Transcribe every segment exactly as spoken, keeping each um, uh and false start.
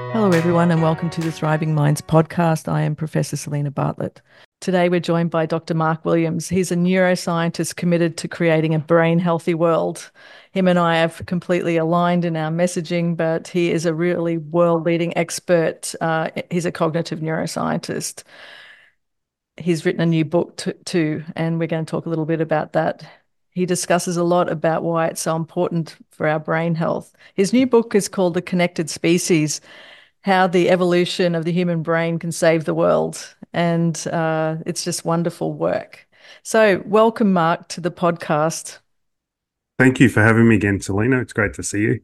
Hello, everyone, and welcome to the Thriving Minds podcast. I am Professor Selena Bartlett. Today, we're joined by Doctor Mark Williams. He's a neuroscientist committed to creating a brain healthy world. Him and I have completely aligned in our messaging, but he is a really world leading expert. Uh, he's a cognitive neuroscientist. He's written a new book t- too, and we're going to talk a little bit about that. He discusses a lot about why it's so important for our brain health. His new book is called The Connected Species: How the Evolution of the Human Brain Can Save the World. And uh, it's just wonderful work. So, welcome, Mark, to the podcast. Thank you for having me again, Selena. It's great to see you.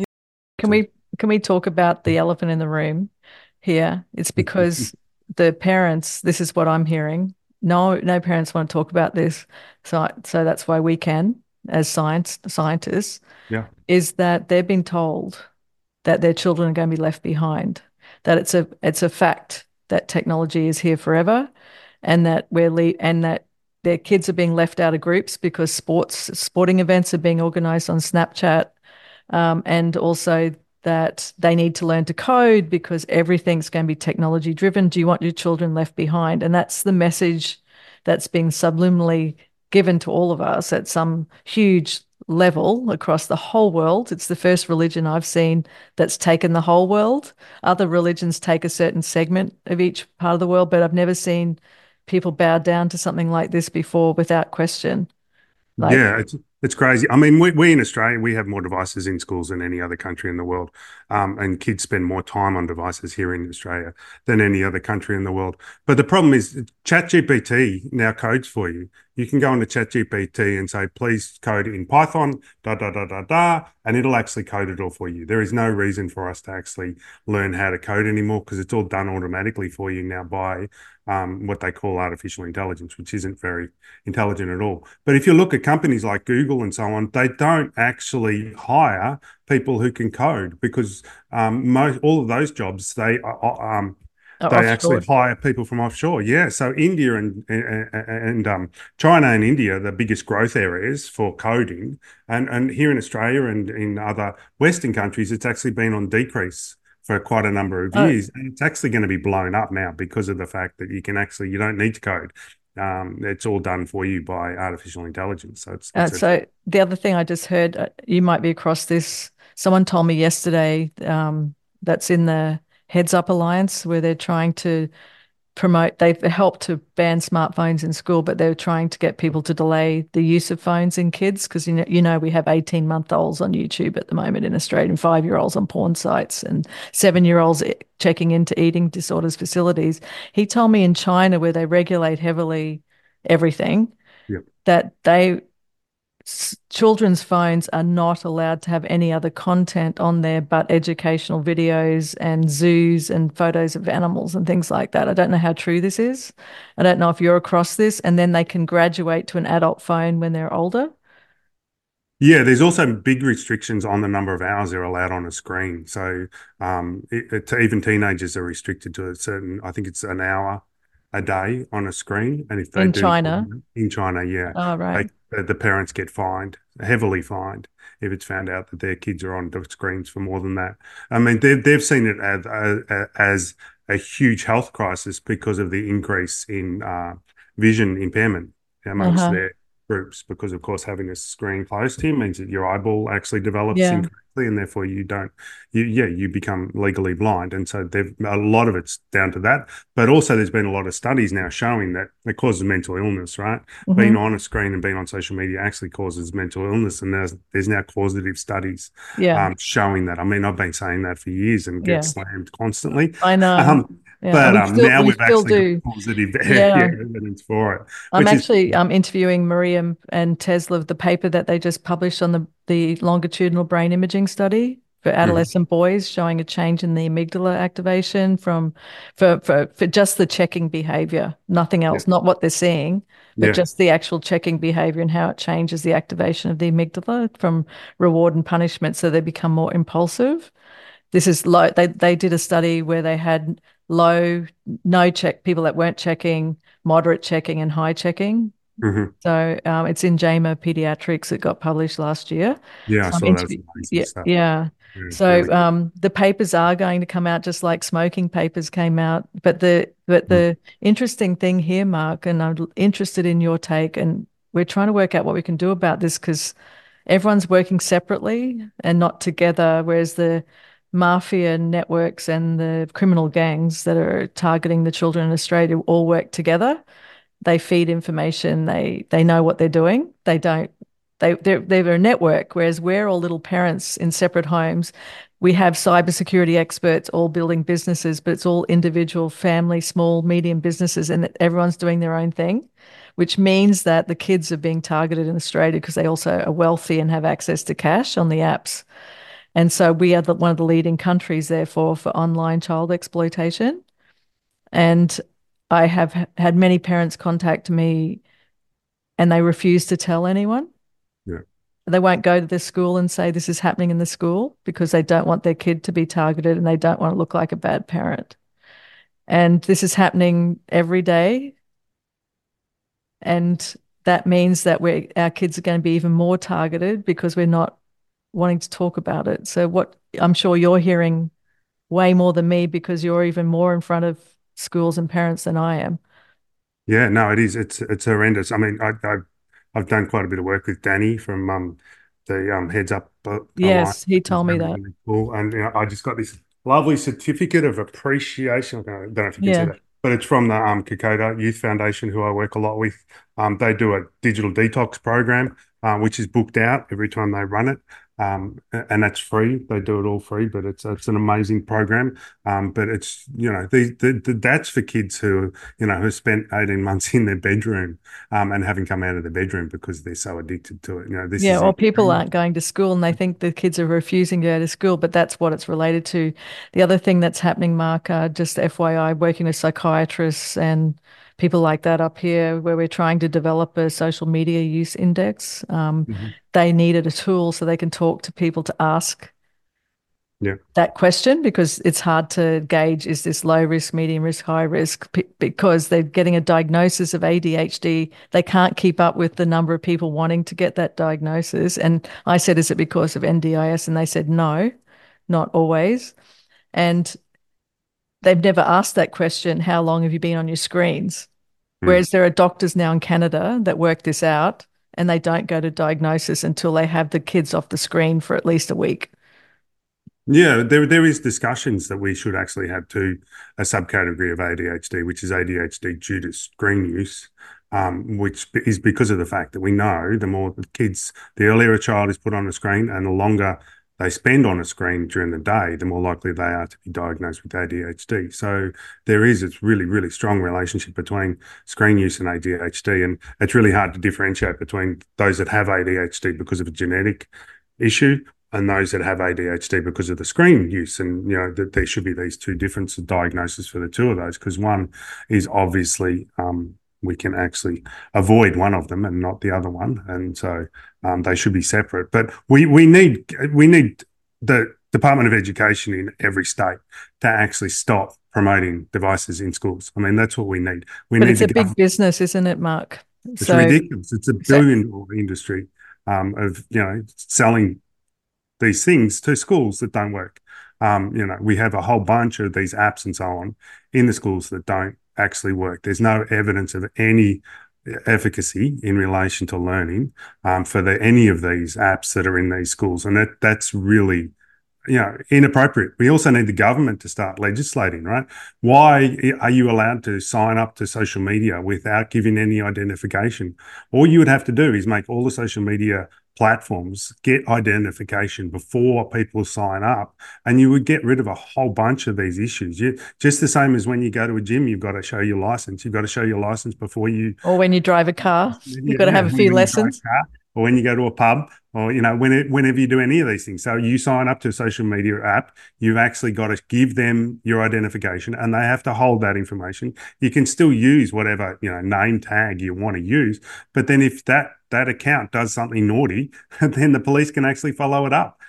Can we can we talk about the elephant in the room here? It's because the parents, this is what I'm hearing. No, no parents want to talk about this. So, so that's why we can, as science scientists, Yeah. is that they've been told that their children are going to be left behind, that it's a it's a fact that technology is here forever, and that we're le- and that their kids are being left out of groups because sports sporting events are being organized on Snapchat, um, and also that they need to learn to code because everything's going to be technology driven. Do you want your children left behind? And that's the message that's being subliminally given to all of us at some huge level across the whole world. It's the first religion I've seen that's taken the whole world. Other religions take a certain segment of each part of the world, but I've never seen people bow down to something like this before without question. Like, Yeah, it's it's crazy. I mean, we, we in Australia, we have more devices in schools than any other country in the world. Um, and kids spend more time on devices here in Australia than any other country in the world. But the problem is ChatGPT now codes for you. You can go into ChatGPT and say, please code in Python, da, da, da, da, da, and it'll actually code it all for you. There is no reason for us to actually learn how to code anymore because it's all done automatically for you now by um, what they call artificial intelligence, which isn't very intelligent at all. But if you look at companies like Google and so on, they don't actually hire people who can code because um, most all of those jobs they uh, um, uh, they actually offshore. hire people from offshore. Yeah, so India and and, and um, China and India are the biggest growth areas for coding, and and here in Australia and in other Western countries, it's actually been on decrease for quite a number of Uh, years. And it's actually going to be blown up now because of the fact that you can actually you don't need to code. Um, it's all done for you by artificial intelligence. So it's uh, it's a so the other thing I just heard, uh, you might be across this. Someone told me yesterday, um, that's in the Heads Up Alliance where they're trying to promote, they've helped to ban smartphones in school, but they're trying to get people to delay the use of phones in kids because you know, you know we have eighteen month olds on YouTube at the moment in Australia, and five year olds on porn sites, and seven year olds checking into eating disorders facilities. He told me in China, where they regulate heavily everything, yeah. that they children's phones are not allowed to have any other content on there but educational videos and zoos and photos of animals and things like that. I don't know how true this is. I don't know if you're across this. And then they can graduate to an adult phone when they're older. Yeah, there's also big restrictions on the number of hours they're allowed on a screen. So um, it, it, even teenagers are restricted to a certain, I think it's an hour a day on a screen. And if they In do China. in China, yeah, Oh, right. they, the parents get fined, heavily fined, if it's found out that their kids are on the screens for more than that. I mean, they've, they've seen it as, as, as a huge health crisis because of the increase in uh, vision impairment amongst Uh-huh. their groups because of course having a screen close to you means that your eyeball actually develops Yeah. incorrectly and therefore you don't you yeah you become legally blind, and so they've a lot of it's down to that, but also there's been a lot of studies now showing that it causes mental illness, right? Being Hmm. on a screen and being on social media actually causes mental illness, and there's there's now causative studies Yeah. um, showing that. I mean, I've been saying that for years and get Yeah. slammed constantly. I know. um, Yeah. And but we um, still now we we've still actually got do. positive yeah, Yeah. evidence for it, I'm which is actually um, interviewing Maria and Tesla of the paper that they just published on the, the longitudinal brain imaging study for mhm, adolescent boys showing a change in the amygdala activation from for, for, for just the checking behavior, nothing yeah, else, not what they're seeing, but yeah. just the actual checking behavior and how it changes the activation of the amygdala from reward and punishment so they become more impulsive. This is low. They they did a study where they had low, no check people that weren't checking, moderate checking, and high checking. Hmm. So um, it's in JAMA Pediatrics. It got published last year. Yeah, I So I'm saw that was interview. amazing Yeah, stuff. yeah. Yeah, So really. um, the papers are going to come out just like smoking papers came out. But the but Mm. the interesting thing here, Mark, and I'm interested in your take, and we're trying to work out what we can do about this because everyone's working separately and not together, whereas the mafia networks and the criminal gangs that are targeting the children in Australia all work together. They feed information. They they know what they're doing. They don't. They they're, they're a network, whereas we're all little parents in separate homes. We have cybersecurity experts all building businesses, but it's all individual, family, small, medium businesses, and everyone's doing their own thing, which means that the kids are being targeted in Australia because they also are wealthy and have access to cash on the apps. And so we are the, one of the leading countries, therefore, for online child exploitation. And I have had many parents contact me and they refuse to tell anyone. Yeah. They won't go to the school and say this is happening in the school because they don't want their kid to be targeted and they don't want to look like a bad parent. And this is happening every day. And that means that we're, our kids are going to be even more targeted because we're not wanting to talk about it. So, what I'm sure you're hearing way more than me because you're even more in front of schools and parents than I am. Yeah, no, it is. It's it's horrendous. I mean, I, I I've done quite a bit of work with Danny from um the um Heads Up uh, Alliance, Yes, he which is told me really that. really cool. And you know, I just got this lovely certificate of appreciation. I don't know if you can see Yeah. that, but it's from the um Kokoda Youth Foundation, who I work a lot with. Um, they do a digital detox program, uh, which is booked out every time they run it. Um, and that's free. They do it all free, but it's it's an amazing program. Um, but it's you know the, the, the that's for kids who you know who spent eighteen months in their bedroom um, and haven't come out of the bedroom because they're so addicted to it. You know, this Yeah, is or people extreme. aren't going to school and they think the kids are refusing to go to school, but that's what it's related to. The other thing that's happening, Mark, uh, just F Y I, working with psychiatrists and people like that up here, where we're trying to develop a social media use index. Um, Mhm. they needed a tool so they can talk to people to ask Yeah. that question because it's hard to gauge is this low risk, medium risk, high risk p- because they're getting a diagnosis of A D H D. They can't keep up with the number of people wanting to get that diagnosis. And I said, is it because of N D I S? And they said, no, not always. And they've never asked that question, how long have you been on your screens? Mm. Whereas there are doctors now in Canada that work this out and they don't go to diagnosis until they have the kids off the screen for at least a week. Yeah, there there is discussions that we should actually have to a subcategory of A D H D, which is A D H D due to screen use, um, which is because of the fact that we know the more the kids, the earlier a child is put on a screen and the longer they spend on a screen during the day, the more likely they are to be diagnosed with A D H D. So there is a really, really strong relationship between screen use and A D H D. And it's really hard to differentiate between those that have A D H D because of a genetic issue and those that have A D H D because of the screen use. And, you know, that there should be these two different diagnoses for the two of those, because one is obviously um, we can actually avoid one of them and not the other one. And so um, they should be separate. But we, we need we need the Department of Education in every state to actually stop promoting devices in schools. I mean, that's what we need. We But need it's the a big government. business, isn't it, Mark? It's So, ridiculous. It's a so billion dollar industry um, of, you know, selling these things to schools that don't work. Um, you know, we have a whole bunch of these apps and so on in the schools that don't actually work. There's no evidence of any efficacy in relation to learning um, for the, any of these apps that are in these schools, and that that's really you know, inappropriate. We also need the government to start legislating, right? Why are you allowed to sign up to social media without giving any identification? All you would have to do is make all the social media platforms get identification before people sign up, and you would get rid of a whole bunch of these issues. You, just the same as when you go to a gym, you've got to show your license. You've got to show your license before you or when you drive a car, you've yeah, got to yeah. have a few When you drive lessons. a car or when you go to a pub or, you know, when it, whenever you do any of these things. So you sign up to a social media app, you've actually got to give them your identification and they have to hold that information. You can still use whatever, you know, name tag you want to use. But then if that, that account does something naughty, then the police can actually follow it up.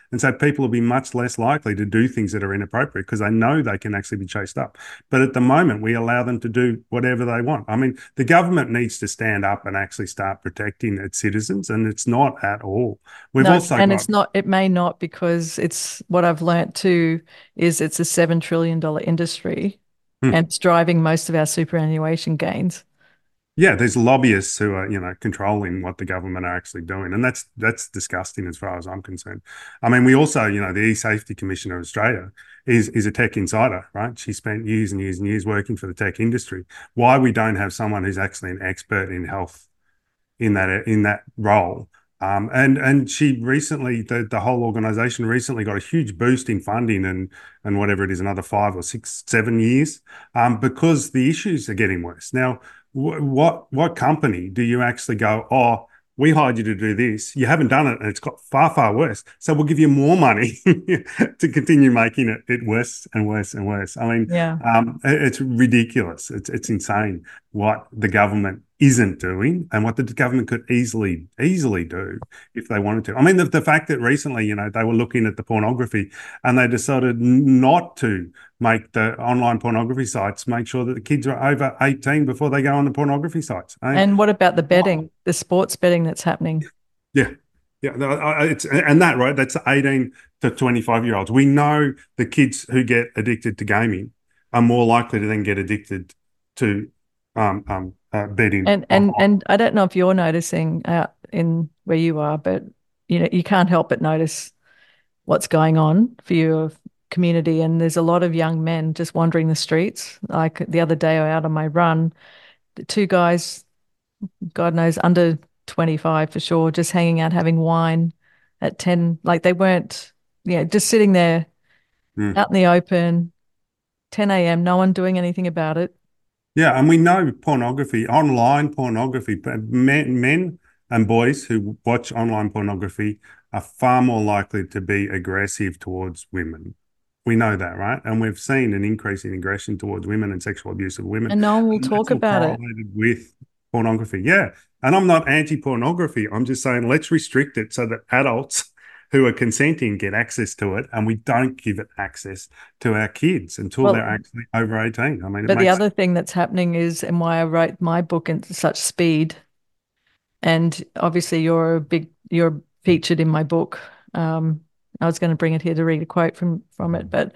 And so people will be much less likely to do things that are inappropriate because they know they can actually be chased up. But at the moment, we allow them to do whatever they want. I mean, the government needs to stand up and actually start protecting its citizens, and it's not at all. We've No, also and got, it's not, it may not, because it's what I've learnt too is it's a seven trillion dollars industry hmm, and it's driving most of our superannuation gains. yeah, there's lobbyists who are, you know, controlling what the government are actually doing, and that's that's disgusting as far as I'm concerned. I mean, we also, you know, the E-Safety Commissioner of Australia is is a tech insider, right? She spent years and years and years working for the tech industry. Why we don't have someone who's actually an expert in health in that in that role? Um, and and she recently, the, the whole organization recently got a huge boost in funding and and whatever it is, another five or six, seven years, um, because the issues are getting worse. Now, what what company do you actually go, oh, we hired you to do this, you haven't done it and it's got far far worse, so we'll give you more money to continue making it, it worse and worse and worse. I mean, Yeah. um, it's ridiculous. It's it's insane what the government isn't doing and what the government could easily easily do if they wanted to. I mean, the, the fact that recently, you know, they were looking at the pornography and they decided not to make the online pornography sites make sure that the kids are over eighteen before they go on the pornography sites. I mean, And what about the betting, the sports betting that's happening? yeah, yeah, it's and that right. That's eighteen to twenty-five year olds. We know the kids who get addicted to gaming are more likely to then get addicted to um, um, uh, betting. And and and I don't know if you're noticing out in where you are, but you know, you can't help but notice what's going on for your community. And there's a lot of young men just wandering the streets. Like the other day out on my run, the two guys, God knows, under twenty-five for sure, just hanging out having wine at ten. Like they weren't, yeah, just sitting there Mm. out in the open, ten a m, no one doing anything about it. Yeah, and we know pornography, online pornography, men, men and boys who watch online pornography are far more likely to be aggressive towards women. We know that, right? And we've seen an increase in aggression towards women and sexual abuse of women. And no one will And that's talk all about it. correlated with pornography. Yeah. And I'm not anti-pornography. I'm just saying let's restrict it so that adults who are consenting get access to it, and we don't give it access to our kids until they're Well, actually over eighteen. I mean, it but the makes other thing that's happening is, and why I wrote my book in such speed, and obviously you're a big, you're featured in my book. Um, I was going to bring it here to read a quote from from it, but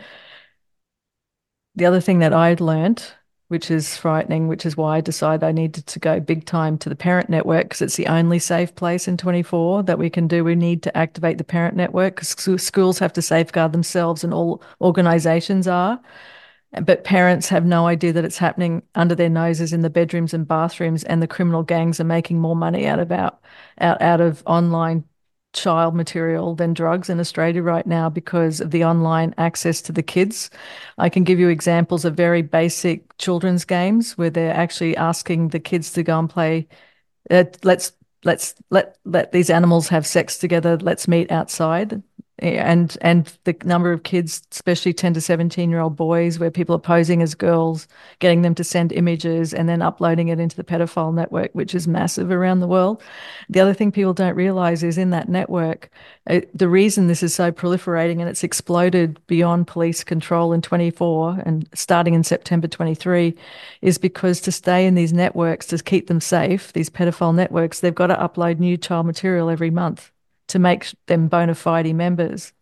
the other thing that I'd learnt, which is frightening, which is why I decided I needed to go big time to the parent network because it's the only safe place in twenty-four that we can do. We need to activate the parent network because schools have to safeguard themselves and all organizations are. But parents have no idea that it's happening under their noses in the bedrooms and bathrooms, and the criminal gangs are making more money out of out, out, out of online child material than drugs in Australia right now because of the online access to the kids. I can give you examples of very basic children's games where they're actually asking the kids to go and play. Uh, let's let's let let these animals have sex together. Let's meet outside. And and the number of kids, especially ten to seventeen year old boys, where people are posing as girls, getting them to send images and then uploading it into the pedophile network, which is massive around the world. The other thing people don't realize is in that network, uh, the reason this is so proliferating and it's exploded beyond police control in twenty-four and starting in September twenty-three is because to stay in these networks, to keep them safe, these pedophile networks, they've got to upload new child material every month to make them bona fide members.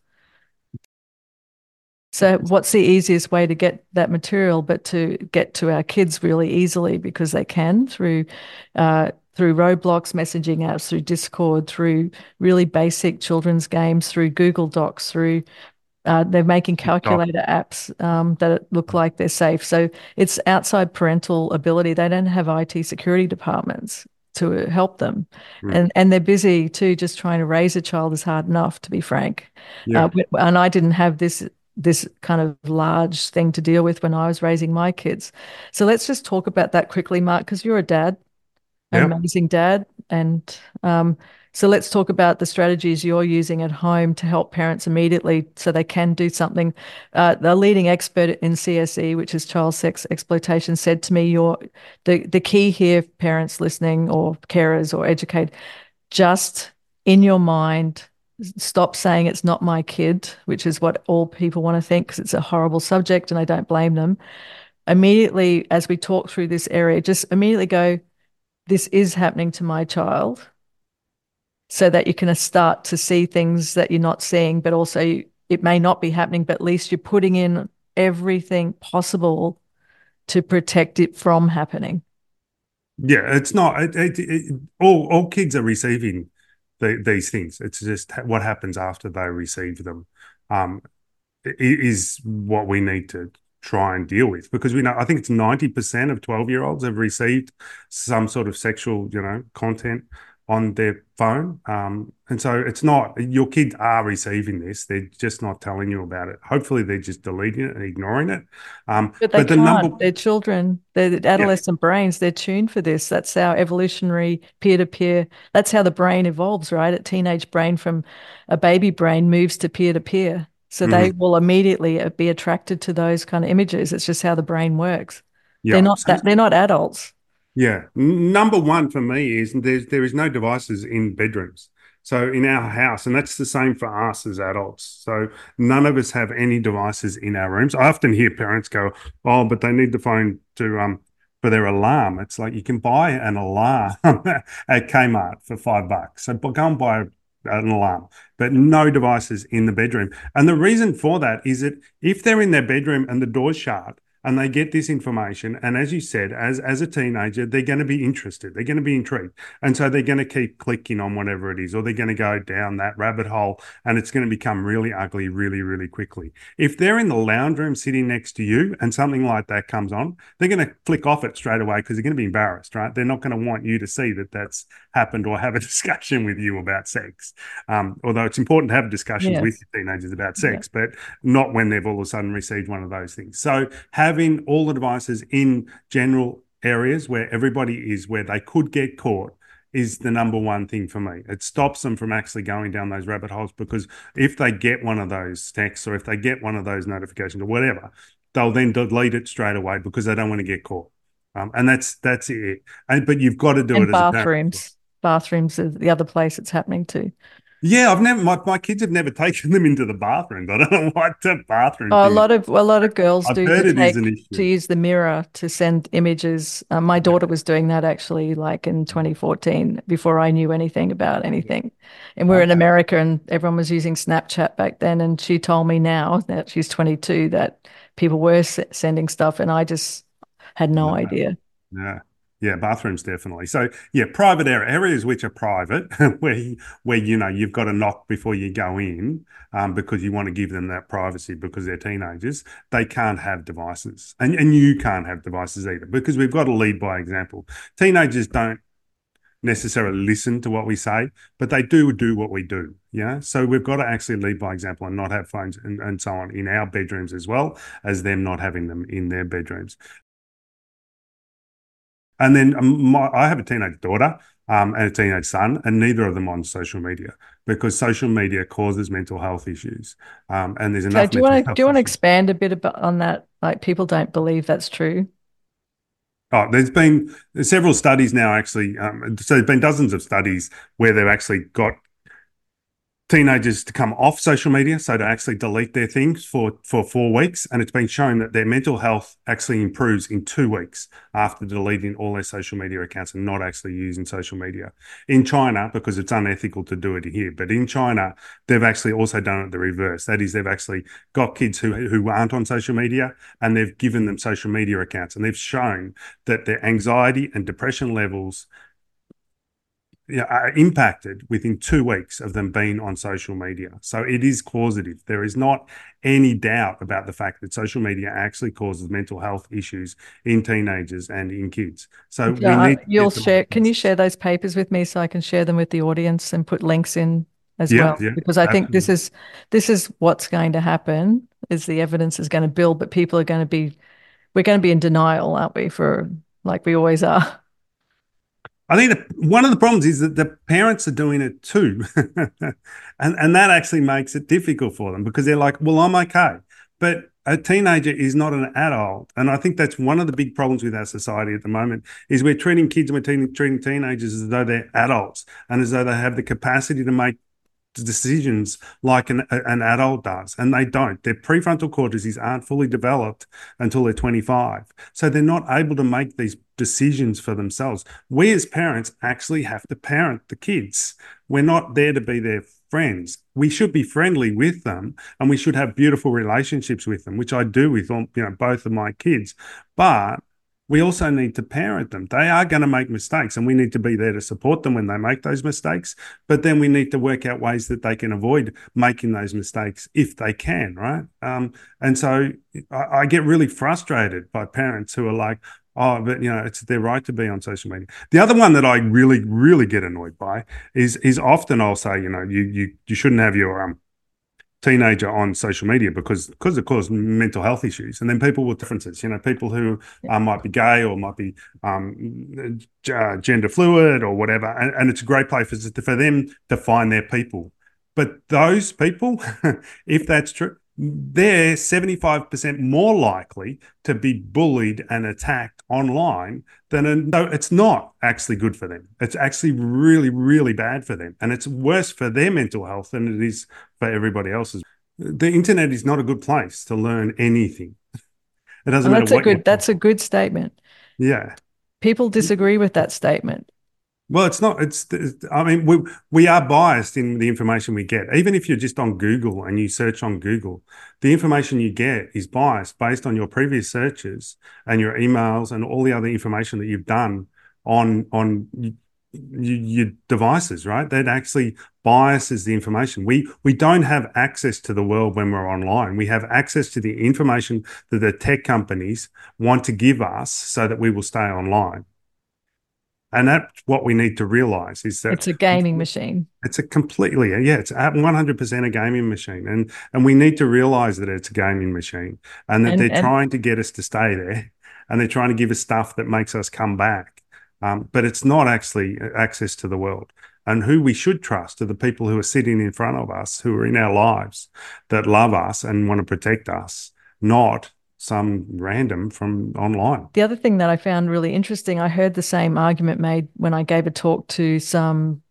So what's the easiest way to get that material but to get to our kids really easily because they can through uh, through Roblox messaging apps, through Discord, through really basic children's games, through Google Docs, through uh, they're making calculator apps um, that look like they're safe. So it's outside parental ability. They don't have I T security departments to help them. mm, And and they're busy too, just trying to raise a child is hard enough, to be frank. Uh, yeah. and I didn't have this this kind of large thing to deal with when I was raising my kids. So let's just talk about that quickly, Mark, because you're a dad, an Yeah. amazing dad. And um, so let's talk about the strategies you're using at home to help parents immediately so they can do something. Uh, the leading expert in C S E, which is child sex exploitation, said to me, "You're the, the key here, parents listening or carers or educate, just in your mind, stop saying it's not my kid, which is what all people want to think because it's a horrible subject and I don't blame them. Immediately, as we talk through this area, just immediately go, this is happening to my child, so that you can start to see things that you're not seeing, but also it may not be happening, but at least you're putting in everything possible to protect it from happening. Yeah, it's not. It, it, it, all all kids are receiving the, these things. It's just what happens after they receive them um, is what we need to try and deal with, because we know I think it's ninety percent of twelve year olds have received some sort of sexual, you know, content on their phone. Um, and so it's not, your kids are receiving this. They're just not telling you about it. Hopefully they're just deleting it and ignoring it. Um, But they but the number, can't. They're children. They're yeah, adolescent brains. They're tuned for this. That's our evolutionary peer-to-peer. That's how the brain evolves, right? A teenage brain from a baby brain moves to peer-to-peer. So they mhm, will immediately uh, be attracted to those kind of images. It's just how the brain works. They're yeah. not So that, they're not adults. yeah. Number one for me is there's there is no devices in bedrooms. So in our house, and that's the same for us as adults. So none of us have any devices in our rooms. I often hear parents go, "Oh, but they need the phone to um for their alarm." It's like you can buy an alarm at Kmart for five bucks. So go and buy an alarm, but no devices in the bedroom. And the reason for that is that if they're in their bedroom and the door's shut, and they get this information, and as you said, as as a teenager, they're going to be interested, they're going to be intrigued, and so they're going to keep clicking on whatever it is, or they're going to go down that rabbit hole, and it's going to become really ugly really really quickly. If they're in the lounge room sitting next to you and something like that comes on, they're going to flick off it straight away because they're going to be embarrassed, right? They're not going to want you to see that that's happened or have a discussion with you about sex. Um, although it's important to have discussions with Yes. your teenagers about Yeah. sex, but not when they've all of a sudden received one of those things. So having all the devices in general areas where everybody is, where they could get caught, is the number one thing for me. It stops them from actually going down those rabbit holes, because if they get one of those texts or if they get one of those notifications or whatever, they'll then delete it straight away because they don't want to get caught. Um, and that's that's it. And, but you've got to do it And as a parent. bathrooms. Bathrooms are the other place it's happening to. Yeah, I've never my, my kids have never taken them into the bathroom. I don't know what the bathroom Oh, a thing is. lot of a lot of girls I've do the heard it is an take to issue. use the mirror to send images. Uh, my Yeah. daughter was doing that actually, like in twenty fourteen, before I knew anything about anything. And we we're in Okay. America, and everyone was using Snapchat back then. And she told me now that she's twenty-two that people were s sending stuff, and I just had no No. idea. Yeah. Yeah, bathrooms definitely. So yeah, private area areas which are private, where you, where you know you've got to knock before you go in, um, because you want to give them that privacy because they're teenagers. They can't have devices, and and you can't have devices either, because we've got to lead by example. Teenagers don't necessarily listen to what we say, but they do do what we do. Yeah. So we've got to actually lead by example and not have phones and, and so on in our bedrooms, as well as them not having them in their bedrooms. And then um, my, I have a teenage daughter um, and a teenage son, and neither of them on social media, because social media causes mental health issues. Um, and there's So enough do you mental want to do health you want to issues. expand a bit about on that? Like people don't believe that's true. Oh, there's been several studies now, actually. Um, so there's been dozens of studies where they've actually got teenagers to come off social media, so to actually delete their things for for four weeks, and it's been shown that their mental health actually improves in two weeks after deleting all their social media accounts and not actually using social media. In China, because it's unethical to do it here, but in China they've actually also done it the reverse. That is, they've actually got kids who who aren't on social media, and they've given them social media accounts, and they've shown that their anxiety and depression levels, you know, are impacted within two weeks of them being on social media. So it is causative. There is not any doubt about the fact that social media actually causes mental health issues in teenagers and in kids. So we Yeah, need I- to you'll get them on share. Can you devices. share those papers with me so I can share them with the audience and put links in as Yeah, well? yeah, Because I think this absolutely. is this is what's going to happen. Is the evidence is going to build, but people are going to be we're going to be in denial, aren't we? For like we always are. I think the, one of the problems is that the parents are doing it too. and, and that actually makes it difficult for them, because they're like, well, I'm okay. But a teenager is not an adult. And I think that's one of the big problems with our society at the moment, is we're treating kids and we're treating, treating teenagers as though they're adults and as though they have the capacity to make decisions like an, an adult does, and they don't. Their prefrontal cortices aren't fully developed until they're twenty-five. So they're not able to make these decisions for themselves. We as parents actually have to parent the kids. We're not there to be their friends. We should be friendly with them and we should have beautiful relationships with them, which I do with all, you know, both of my kids. But we also need to parent them. They are going to make mistakes and we need to be there to support them when they make those mistakes. But then we need to work out ways that they can avoid making those mistakes if they can, right? Um, and so I, I get really frustrated by parents who are like, oh, but you know, it's their right to be on social media. The other one that I really, really get annoyed by is is often I'll say, you know, you you you shouldn't have your um teenager on social media because because it causes mental health issues, and then people with differences, you know, people who uh, might be gay or might be um, uh, gender fluid or whatever, and, and it's a great place for, for them to find their people. But those people, if that's true, they're seventy-five percent more likely to be bullied and attacked online than a, no, it's not actually good for them. It's actually really, really bad for them. And it's worse for their mental health than it is for everybody else's. The internet is not a good place to learn anything. It doesn't Well, matter that's a what you, good that's a good statement. yeah. People disagree with that statement. Well, it's not. It's. I mean, we we are biased in the information we get. Even if you're just on Google and you search on Google, the information you get is biased based on your previous searches and your emails and all the other information that you've done on on y- y- your devices. Right? That actually biases the information. We we don't have access to the world when we're online. We have access to the information that the tech companies want to give us so that we will stay online. And that's what we need to realize is that It's a gaming machine. it's a completely, yeah, it's at one hundred percent a gaming machine. And, and we need to realize that it's a gaming machine and that they're And and trying to get us to stay there and they're trying to give us stuff that makes us come back. Um, but it's not actually access to the world. And who we should trust are the people who are sitting in front of us, who are in our lives, that love us and want to protect us, not some random from online. the other thing that I found really interesting, I heard the same argument made when I gave a talk to some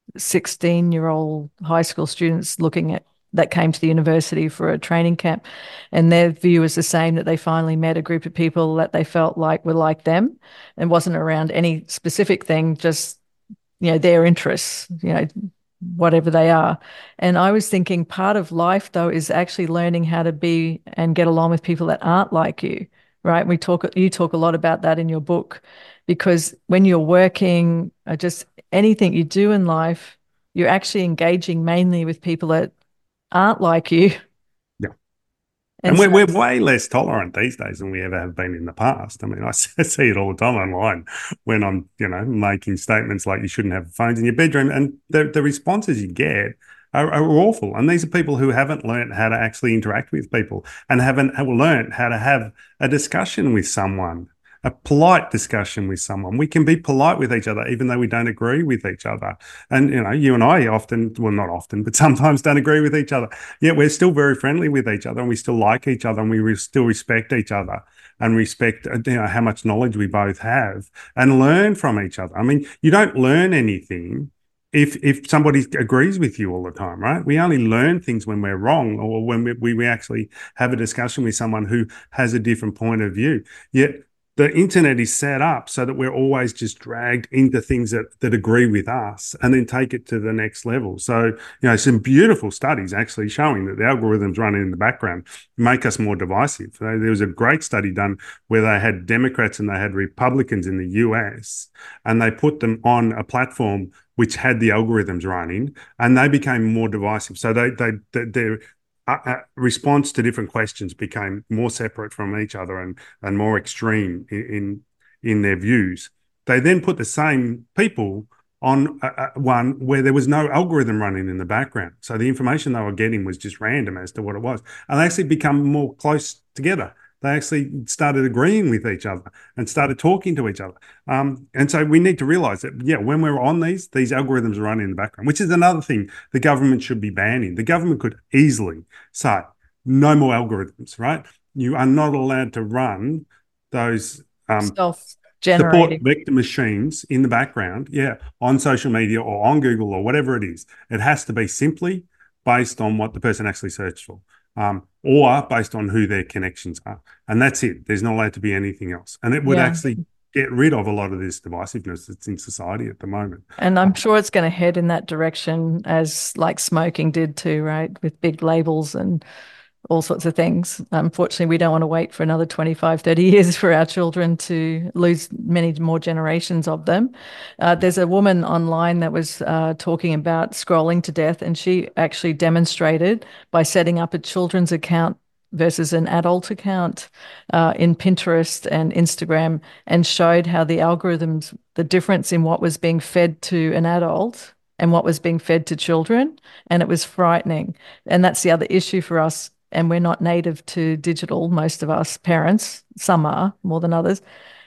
sixteen year old high school students looking at that came to the university for a training camp, and their view was the same, that they finally met a group of people that they felt like were like them and wasn't around any specific thing, just you know their interests, you know whatever they are. And I was thinking part of life though is actually learning how to be and get along with people that aren't like you, right? We talk you talk a lot about that in your book, because when you're working or just anything you do in life, you're actually engaging mainly with people that aren't like you. Yeah. And And so we're, we're way less tolerant these days than we ever have been in the past. I mean, I see it all the time online when I'm, you know, making statements like you shouldn't have phones in your bedroom. And the, the responses you get are, are awful. And these are people who haven't learned how to actually interact with people and haven't have learned how to have a discussion with someone, a polite discussion with someone. We can be polite with each other, even though we don't agree with each other. And, you know, you and I often, well, not often, but sometimes don't agree with each other. Yet we're still very friendly with each other and we still like each other and we re- still respect each other and respect, you know, how much knowledge we both have and learn from each other. I mean, you don't learn anything if if somebody agrees with you all the time, right? We only learn things when we're wrong or when we, we actually have a discussion with someone who has a different point of view. Yet the internet is set up so that we're always just dragged into things that, that agree with us and then take it to the next level. So, you know, some beautiful studies actually showing that the algorithms running in the background make us more divisive. There was a great study done where they had Democrats and they had Republicans in the U S and they put them on a platform which had the algorithms running and they became more divisive. So they, they, they they're uh, response to different questions became more separate from each other and and more extreme in in, in their views. They then put the same people on a, a one where there was no algorithm running in the background, so the information they were getting was just random as to what it was, and they actually become more close together. They actually started agreeing with each other and started talking to each other. Um, and so we need to realize that, yeah, when we're on these, these algorithms are running in the background, which is another thing the government should be banning. The government could easily say, no more algorithms, right? You are not allowed to run those um, self support generating. vector machines in the background, yeah, on social media or on Google or whatever it is. It has to be simply based on what the person actually searched for, um, or based on who their connections are. And that's it. There's not allowed to be anything else. And it would Yeah. actually get rid of a lot of this divisiveness that's in society at the moment. And I'm sure it's going to head in that direction as like smoking did too, right? With big labels and all sorts of things. Unfortunately, we don't want to wait for another twenty-five, thirty years for our children to lose many more generations of them. Uh, there's a woman online that was uh, talking about scrolling to death, and she actually demonstrated by setting up a children's account versus an adult account uh, in Pinterest and Instagram, and showed how the algorithms, the difference in what was being fed to an adult and what was being fed to children. And it was frightening. And that's the other issue for us. And we're not native to digital, most of us parents, some are more than others.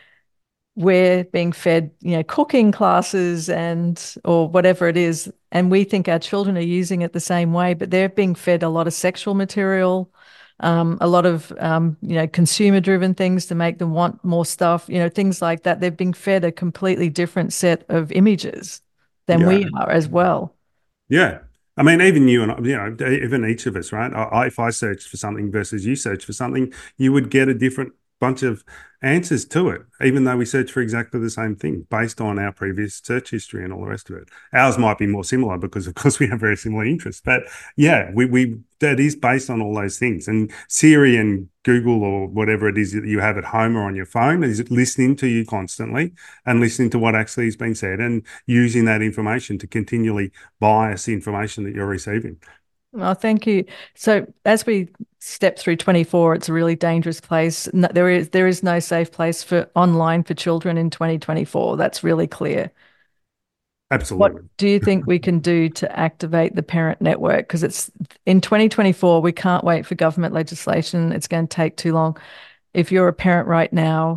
We're being fed, you know, cooking classes and or whatever it is, and we think our children are using it the same way, but they're being fed a lot of sexual material, um, a lot of um, you know, consumer-driven things to make them want more stuff, you know, things like that. They're being fed a completely different set of images than Yeah. we are as well. Yeah. I mean, even you and I, you know, even each of us, right? I, if I searched for something versus you search for something, you would get a different bunch of answers to it, even though we search for exactly the same thing based on our previous search history and all the rest of it. Ours might be more similar because, of course, we have very similar interests. But yeah, we, we that is based on all those things. And Siri and Google or whatever it is that you have at home or on your phone is listening to you constantly and listening to what actually is being said and using that information to continually bias the information that you're receiving. Oh, thank you. So as we step through twenty-four, it's a really dangerous place. No, there is there is no safe place for online for children in twenty twenty-four. That's really clear. What Absolutely. do you think we can do to activate the parent network? Because it's in twenty twenty-four, we can't wait for government legislation. It's going to take too long. If you're a parent right now,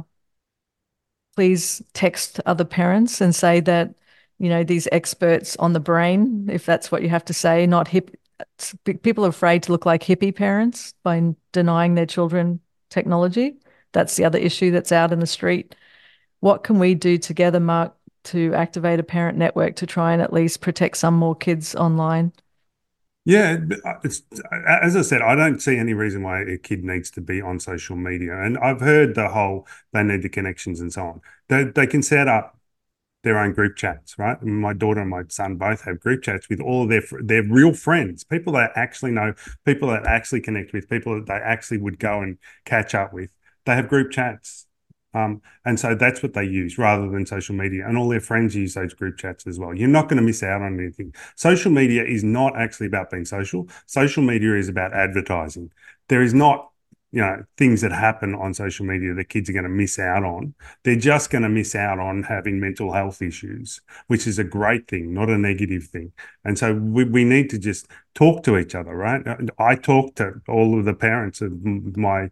please text other parents and say that, you know, these experts on the brain, if that's what you have to say, not hip. People are afraid to look like hippie parents by denying their children technology. That's the other issue that's out in the street. What can we do together, Mark, to activate a parent network to try and at least protect some more kids online? Yeah, it's, as I said, I don't see any reason why a kid needs to be on social media. And I've heard the whole they need the connections and so on. They, they can set up their own group chats, right? My daughter and my son both have group chats with all of their their real friends, people they actually know, people that actually connect with, people that they actually would go and catch up with. They have group chats. Um, and so that's what they use rather than social media. And all their friends use those group chats as well. You're not going to miss out on anything. Social media is not actually about being social. Social media is about advertising. There is not, you know, things that happen on social media that kids are going to miss out on. They're just going to miss out on having mental health issues, which is a great thing, not a negative thing. And so we, we need to just talk to each other, right? I talk to all of the parents of my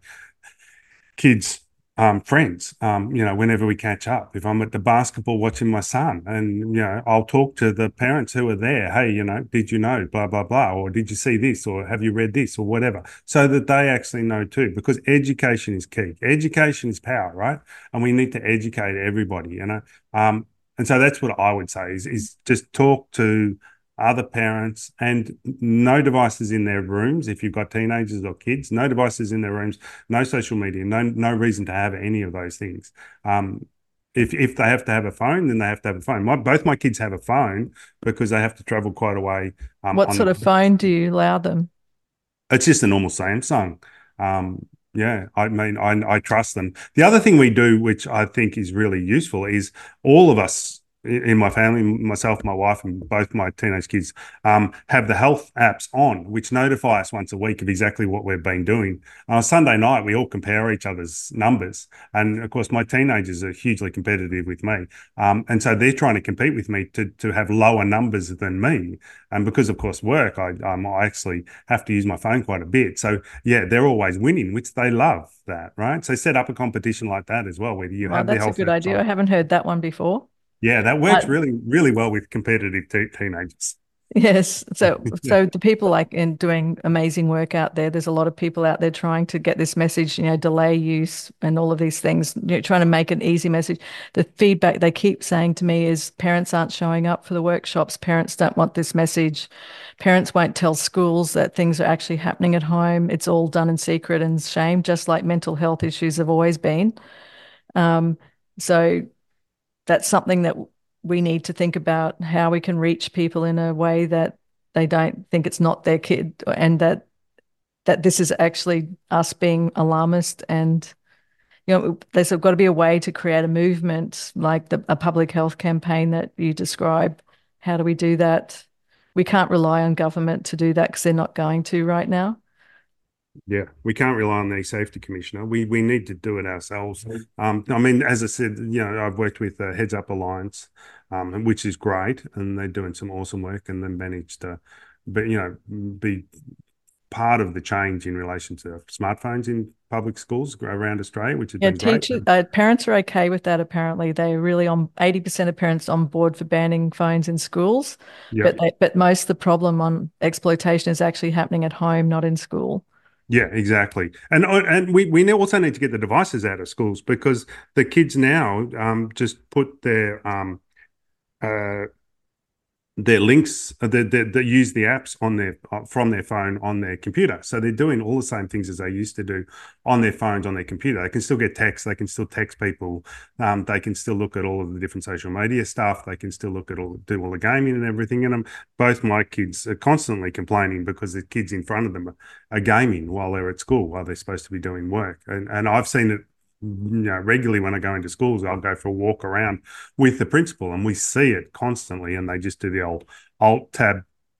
kids' um, friends, um, you know, whenever we catch up. If I'm at the basketball watching my son, and you know, I'll talk to the parents who are there. Hey, you know, did you know, blah blah blah, or did you see this, or have you read this, or whatever, so that they actually know too. Because education is key. Education is power, right? And we need to educate everybody. You know, um, and so that's what I would say is is just talk to other parents and no devices in their rooms. If you've got teenagers or kids, no devices in their rooms, no social media, no no reason to have any of those things. Um, if if they have to have a phone, then they have to have a phone. My, both my kids have a phone because they have to travel quite a way. Um, What on sort the, of phone do you allow them? it's just a normal Samsung. Um, yeah, I mean, I I trust them. The other thing we do, which I think is really useful, is all of us in my family, myself, my wife, and both my teenage kids, um, have the health apps on, which notify us once a week of exactly what we've been doing. On a Sunday night, we all compare each other's numbers. And of course, my teenagers are hugely competitive with me. Um, and so they're trying to compete with me to, to have lower numbers than me. And because, of course, work, I, um, I actually have to use my phone quite a bit. So, yeah, they're always winning, which they love that, right? So set up a competition like that as well, where you Well, have the that's a health good apps idea. I on. haven't heard that one before. Yeah, that Uh, works really, really well with competitive te- teenagers. Yes. So Yeah, so the people like in doing amazing work out there, there's a lot of people out there trying to get this message, you know, delay use and all of these things, you know, trying to make an easy message. The feedback they keep saying to me is parents aren't showing up for the workshops. Parents don't want this message. Parents won't tell schools that things are actually happening at home. It's all done in secret and shame, just like mental health issues have always been. Um, so that's something that we need to think about how we can reach people in a way that they don't think it's not their kid and that that this is actually us being alarmist and you know there's got to be a way to create a movement like the, a public health campaign that you describe. How do we do that? We can't rely on government to do that because they're not going to right now. yeah. We can't rely on the safety commissioner. We we need to do it ourselves. Um, I mean, as I said, you know, I've worked with uh, Heads Up Alliance, um, which is great, and they're doing some awesome work, and then managed to, but you know, be part of the change in relation to smartphones in public schools around Australia, which has Yeah, been great. teachers, uh, parents are okay with that. Apparently, they're really on eighty percent of parents on board for banning phones in schools, Yeah. but they, but most of the problem on exploitation is actually happening at home, not in school. Yeah, exactly. And uh, and we, we also need to get the devices out of schools because the kids now um, just put their um, uh, their links that they, they use the apps on their uh, from their phone on their computer. So they're doing all the same things as they used to do on their phones on their computer. They can still get text. They can still text people. Um, they can still look at all of the different social media stuff. They can still look at all do all the gaming and everything. And um, both my kids are constantly complaining because the kids in front of them are, are gaming while they're at school while they're supposed to be doing work. And and I've seen it you know, regularly when I go into schools, I'll go for a walk around with the principal and we see it constantly. And they just do the old alt tab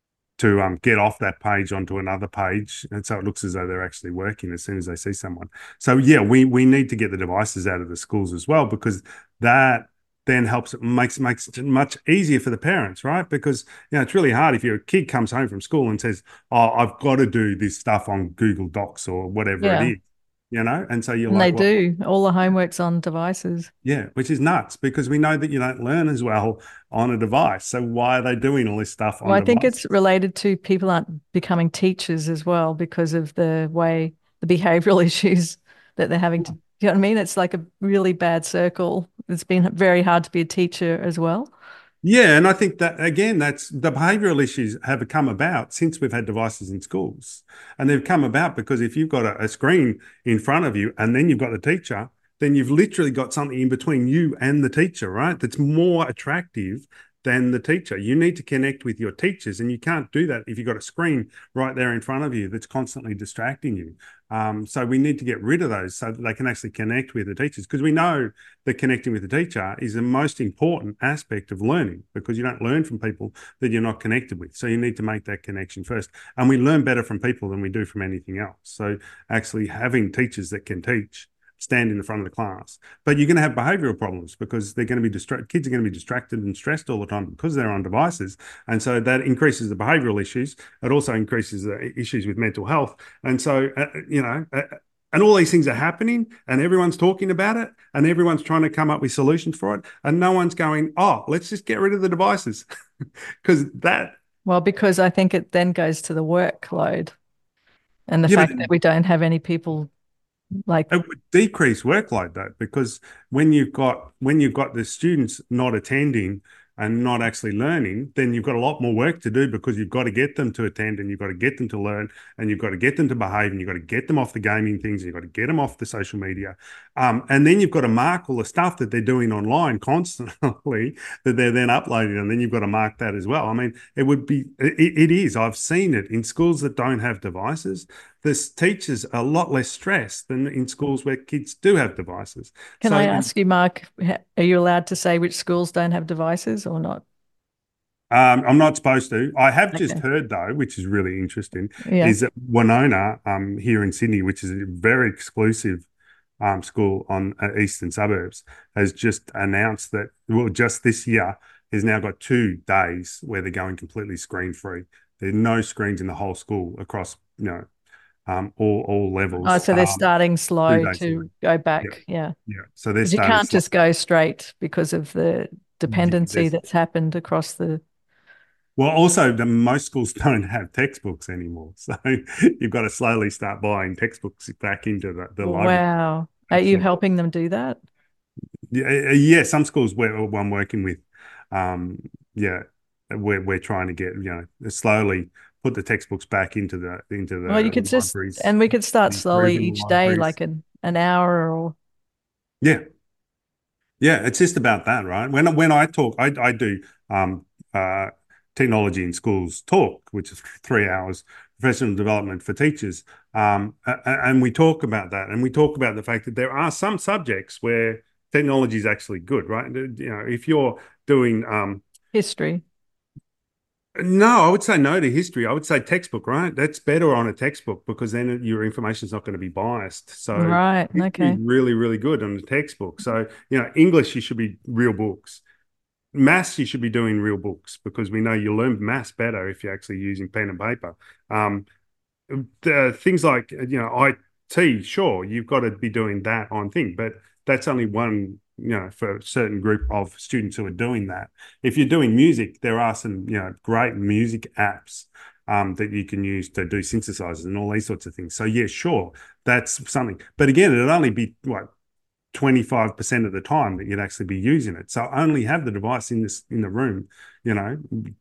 to um, get off that page onto another page. And so it looks as though they're actually working as soon as they see someone. So, yeah, we, we need to get the devices out of the schools as well, because that then helps it makes makes it much easier for the parents, right? Because you know it's really hard if your kid comes home from school and says, "Oh, I've got to do this stuff on Google Docs or whatever it Yeah, is," you know, and so you're and they like, "Well, do. All the homework's on devices. yeah," which is nuts because we know that you don't learn as well on a device. So why are they doing all this stuff Well, on I think device? it's related to people aren't becoming teachers as well because of the way the behavioral issues that they're having to, you know what I mean? It's like a really bad circle. It's been very hard to be a teacher as well. Yeah, and I think that again, that's the behavioural issues have come about since we've had devices in schools, and they've come about because if you've got a, a screen in front of you and then you've got the teacher, then you've literally got something in between you and the teacher, right? That's more attractive than the teacher. You need to connect with your teachers, and you can't do that if you've got a screen right there in front of you that's constantly distracting you. Um, so we need to get rid of those so that they can actually connect with the teachers because we know that connecting with the teacher is the most important aspect of learning because you don't learn from people that you're not connected with. So you need to make that connection first. And we learn better from people than we do from anything else. So actually having teachers that can teach stand in the front of the class. But you're going to have behavioral problems because they're going to be distracted. Kids are going to be distracted and stressed all the time because they're on devices. And so that increases the behavioral issues. It also increases the issues with mental health. And so, uh, you know, uh, and all these things are happening and everyone's talking about it and everyone's trying to come up with solutions for it. And no one's going, oh, let's just get rid of the devices because that. Well, because I think it then goes to the workload and the Yeah, but fact that we don't have any people like, it would decrease workload though, because when you've got when you've got the students not attending and not actually learning, then you've got a lot more work to do because you've got to get them to attend and you've got to get them to learn and you've got to get them to behave and you've got to get them off the gaming things and you've got to get them off the social media. Um, and then you've got to mark all the stuff that they're doing online constantly that they're then uploading and then you've got to mark that as well. I mean, it would be, it, it is, I've seen it in schools that don't have devices. There's teachers are a lot less stressed than in schools where kids do have devices. can So I ask you, Mark, are you allowed to say which schools don't have devices or not? um, I'm not supposed to. I have just Okay. heard though, which is really interesting, Yeah. is that Winona um, here in Sydney, which is a very exclusive um, school on uh, eastern suburbs, has just announced that well, just this year has now got two days where they're going completely screen free. There are no screens in the whole school across you know um, all all Oh, levels. so they're Um, starting two slow days a week. to go Yeah, back. Yeah. yeah. So they're Because you starting can't slow. just go straight because of the dependency There's that's happened across the. Well, also, the most schools don't have textbooks anymore, so you've got to slowly start buying textbooks back into the, the library. Wow. Are you Absolutely. helping them do that? Yeah, yeah. Some schools where I'm working with, um, yeah, we're we're trying to get you know slowly put the textbooks back into the into Well, you the could just, libraries, and we could start slowly improving the each day, libraries. like an, an hour or, Yeah, yeah, it's just about that, right? When when I talk, I I do um uh technology in schools talk, which is three hours professional development for teachers. Um, a- a- and we talk about that, and we talk about the fact that there are some subjects where technology is actually good, right? You know, if you're doing um history. no, I would say no to history. I would say textbook, right? That's better on a textbook because then your information is not going to be biased. So Right. history is Okay. really, really good on the textbook. So, you know, English, you should be real books. Maths, you should be doing real books because we know you learn maths better if you're actually using pen and paper. Um, the things like you know I T, sure, you've got to be doing that on thing, but that's only one you know for a certain group of students who are doing that. If you're doing music, there are some you know great music apps um, that you can use to do synthesizers and all these sorts of things. So yeah, sure, that's something. But again, it'd only be what twenty-five percent of the time that you'd actually be using it. So only have the device in this in the room, you know,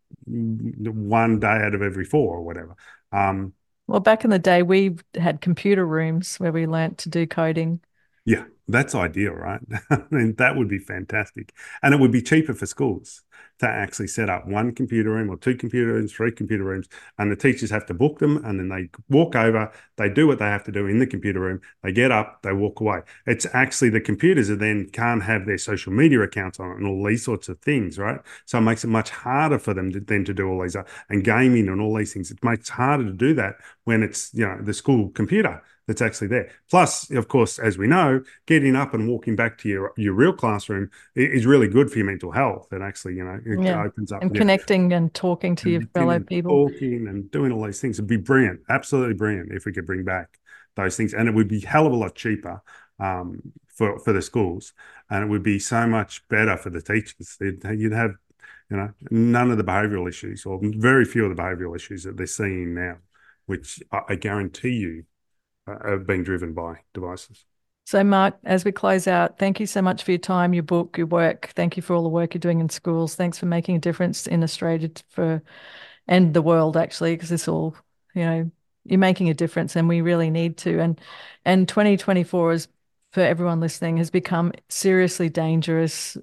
one day out of every four or whatever. Um, Well, back in the day, we had computer rooms where we learnt to do coding. Yeah, that's ideal, right? I mean, that would be fantastic. And it would be cheaper for schools to actually set up one computer room or two computer rooms, three computer rooms, and the teachers have to book them and then they walk over, they do what they have to do in the computer room, they get up, they walk away. It's actually the computers that then can't have their social media accounts on it and all these sorts of things, right? So it makes it much harder for them to, then to do all these uh, and gaming and all these things. It makes it harder to do that when it's, you know, the school computer that's actually there. Plus, of course, as we know, getting up and walking back to your your real classroom is really good for your mental health. And actually, you know, it Yeah. opens up, And yeah, connecting and talking to your connecting fellow and people. talking and doing all these things. It'd be brilliant, absolutely brilliant if we could bring back those things. And it would be a hell of a lot cheaper um, for for the schools, and it would be so much better for the teachers. You'd have, you know, none of the behavioural issues, or very few of the behavioural issues that they're seeing now, which I, I guarantee you uh, have been driven by devices. So, Mark, as we close out, thank you so much for your time, your book, your work. Thank you for all the work you're doing in schools. Thanks for making a difference in Australia for and the world, actually, because this all, you know, you're making a difference, and we really need to. And and twenty twenty-four is for everyone listening has become seriously dangerous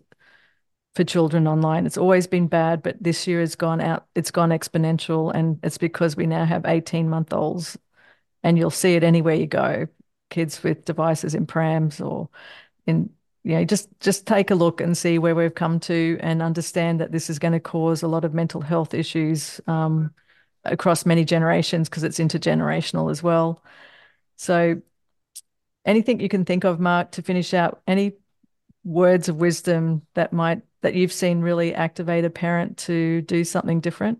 for children online. It's always been bad, but this year has gone out. It's gone exponential, and it's because we now have eighteen month olds, and you'll see it anywhere you go. Kids with devices in prams or in you know just just take a look and see where we've come to and understand that this is going to cause a lot of mental health issues um, across many generations because it's intergenerational as well. So anything you can think of, Mark, to finish out, any words of wisdom that might that you've seen really activate a parent to do something different?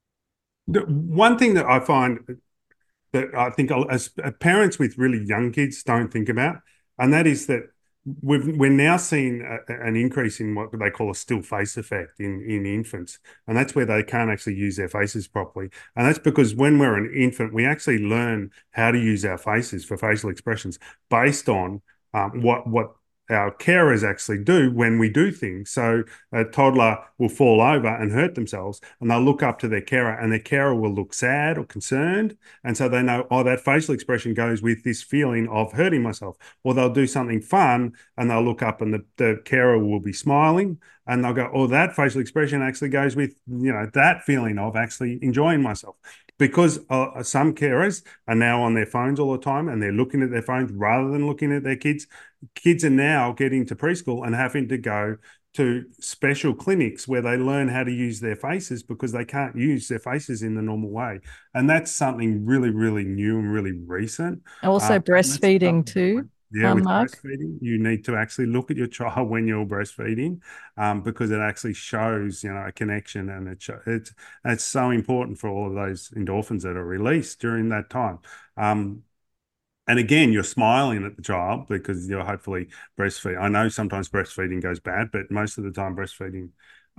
The one thing that I find that I think as parents with really young kids don't think about, and that is that we've we're now seeing a, an increase in what they call a still face effect in in infants, and that's where they can't actually use their faces properly, and that's because when we're an infant, we actually learn how to use our faces for facial expressions based on um, what what our carers actually do when we do things. So a toddler will fall over and hurt themselves, and they'll look up to their carer, and their carer will look sad or concerned, and so they know, oh, that facial expression goes with this feeling of hurting myself. Or they'll do something fun and they'll look up and the, the carer will be smiling and they'll go, oh, that facial expression actually goes with, you know, that feeling of actually enjoying myself. Because uh, some carers are now on their phones all the time and they're looking at their phones rather than looking at their kids. Kids are now getting to preschool and having to go to special clinics where they learn how to use their faces because they can't use their faces in the normal way. And that's something really, really new and really recent. Also, Um, and that's breastfeeding something that, too, yeah, um, with Mark. breastfeeding, you need to actually look at your child when you're breastfeeding um, because it actually shows, you know, a connection and it it's, it's so important for all of those endorphins that are released during that time. Um, and again, you're smiling at the child because you're hopefully breastfeeding. I know sometimes breastfeeding goes bad, but most of the time breastfeeding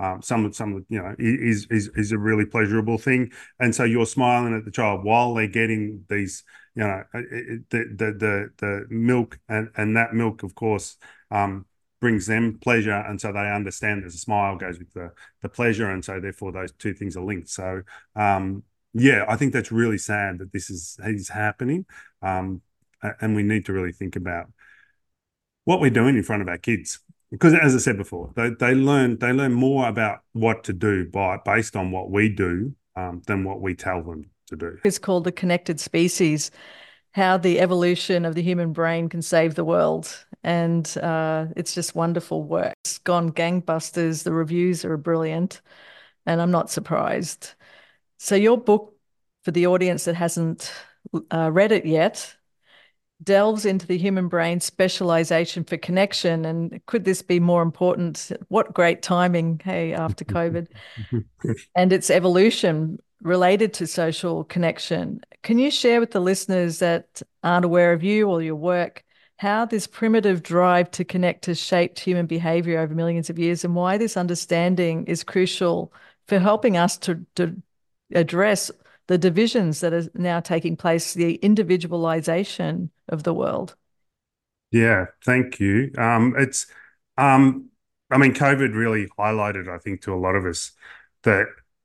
Um, some some you know is is is a really pleasurable thing, and so you're smiling at the child while they're getting these, you know, the the the the milk, and and that milk, of course, um, brings them pleasure, and so they understand that the smile goes with the the pleasure, and so therefore those two things are linked. So um, yeah, I think that's really sad that this is is happening, um, and we need to really think about what we're doing in front of our kids. Because as I said before, they, they learn they learn more about what to do by based on what we do, um, than what we tell them to do. It's called The Connected Species, how the evolution of the human brain can save the world. And uh, it's just wonderful work. It's gone gangbusters. The reviews are brilliant, and I'm not surprised. So, your book, for the audience that hasn't uh, read it yet, delves into the human brain specialization for connection. And could this be more important? What great timing, hey, after COVID, and its evolution related to social connection. Can you share with the listeners that aren't aware of you or your work how this primitive drive to connect has shaped human behavior over millions of years, and why this understanding is crucial for helping us to, to address the divisions that are now taking place, the individualization of the world? Yeah, thank you. Um, it's, um, I mean, COVID really highlighted, I think, to a lot of us the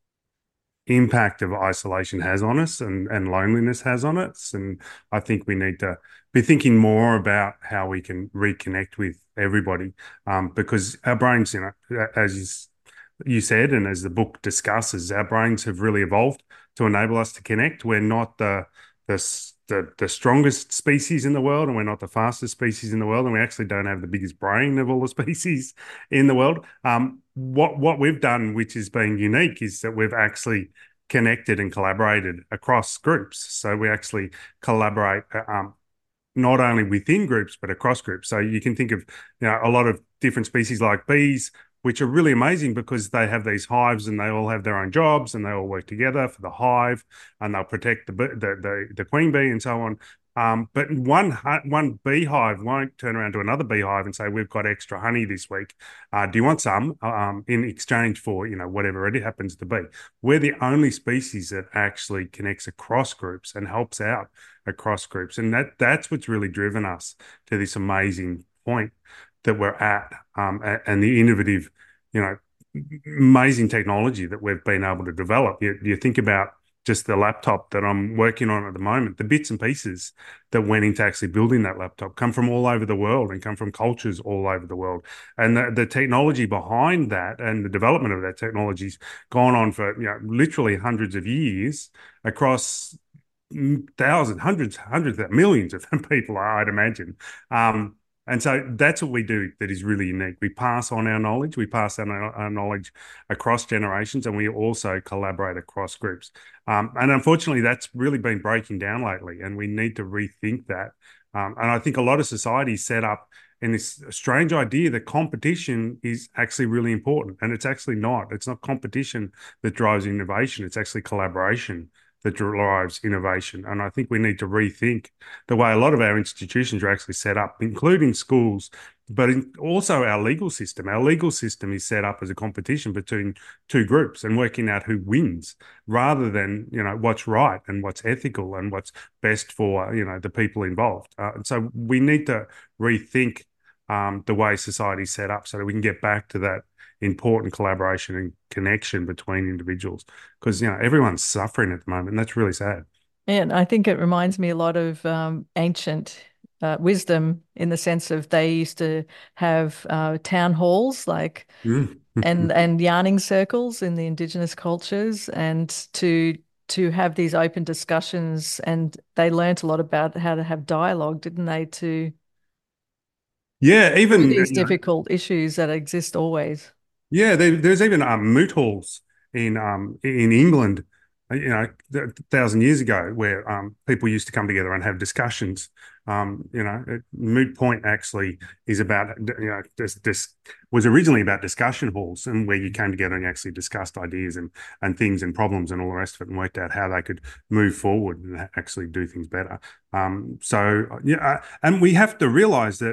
impact of isolation has on us, and, and loneliness has on us. And I think we need to be thinking more about how we can reconnect with everybody, um, because our brains, you know, as you said, and as the book discusses, our brains have really evolved to enable us to connect. We're not the the the, the strongest species in the world, and we're not the fastest species in the world, and we actually don't have the biggest brain of all the species in the world. Um, what what we've done, which has been unique, is that we've actually connected and collaborated across groups. So we actually collaborate, um, not only within groups but across groups. So you can think of, you know, a lot of different species like bees, which are really amazing because they have these hives and they all have their own jobs and they all work together for the hive, and they'll protect the the the, the queen bee and so on. Um, but one one beehive won't turn around to another beehive and say, "We've got extra honey this week. Uh, do you want some?" Um, in exchange for, you know, whatever it happens to be. We're the only species that actually connects across groups and helps out across groups, and that that's what's really driven us to this amazing point that we're at, um, and the innovative, you know, amazing technology that we've been able to develop. You, you think about just the laptop that I'm working on at the moment, the bits and pieces that went into actually building that laptop come from all over the world and come from cultures all over the world. And the, the technology behind that and the development of that technology's gone on for, you know, literally hundreds of years across thousands, hundreds, hundreds, millions of people, I'd imagine. Um, and so that's what we do that is really unique. We pass on our knowledge, we pass on our, our knowledge across generations, and we also collaborate across groups. Um, and unfortunately, that's really been breaking down lately, and we need to rethink that. Um, and I think a lot of societies set up in this strange idea that competition is actually really important, and it's actually not. It's not competition that drives innovation, it's actually collaboration that drives innovation. And I think we need to rethink the way a lot of our institutions are actually set up, including schools, but in also our legal system. Our legal system is set up as a competition between two groups and working out who wins, rather than, you know, what's right and what's ethical and what's best for, you know, the people involved. Uh, and so we need to rethink um, the way society's set up so that we can get back to that important collaboration and connection between individuals, because, you know, everyone's suffering at the moment, and that's really sad. And I think it reminds me a lot of um, ancient uh, wisdom, in the sense of they used to have uh, town halls, like, Mm. and and yarning circles in the indigenous cultures, and to to have these open discussions, and they learnt a lot about how to have dialogue, didn't they, to Yeah, through even, these you know, difficult issues that exist always. yeah, there, there's even um, moot halls in um in England, uh, you know, a thousand years ago, where um people used to come together and have discussions. Um, you know, it- moot point actually is about, you know, this this was originally about discussion halls, and where you came together and actually discussed ideas and and things and problems and all the rest of it, and worked out how they could move forward and actually do things better. Um, so yeah, uh, and we have to realize that